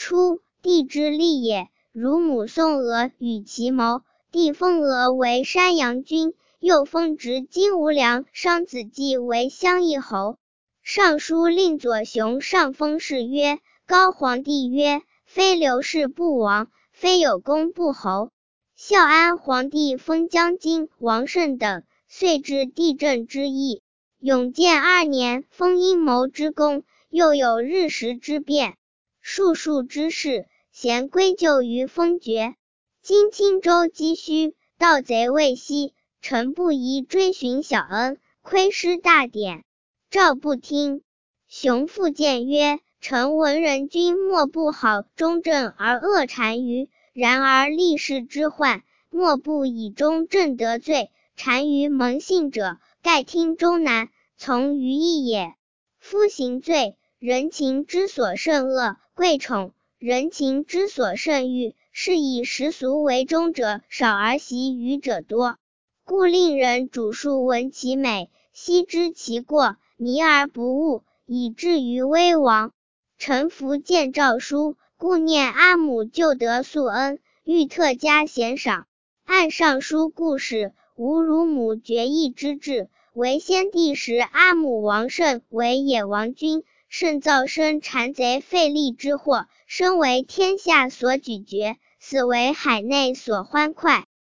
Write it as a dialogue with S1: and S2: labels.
S1: 初，帝之立也。乳母宋娥与其谋，帝封娥为山阳君，又封直金无梁商子季为襄邑侯。尚书令左雄上封谥曰高皇帝曰：非刘氏不王，非有功不侯。孝安皇帝封将军王慎等，遂至地震之意。永建2年，封阴谋之功，又有日食之变，术数之事，咸归咎于封爵。今青州积虚，盗贼未息，臣不宜追寻小恩，窥失大典。诏不听。雄复谏曰：臣闻人君莫不好忠正而恶单于，然而立世之患，莫不以忠正得罪。单于蒙信者，盖听忠难，从于义也。夫行罪，人情之所甚恶，贵宠；人情之所甚欲，是以时俗为忠者少而习愚者多。故令人主述闻其美，悉知其过，迷而不悟，以至于危亡。臣服见诏书，故念阿母旧德素恩，欲特加贤赏。按上书故事，无乳母决议之志。为先帝时，阿母王慎为野王君，甚造生谗贼废立之祸，身为天下所举绝，死为海内所欢快。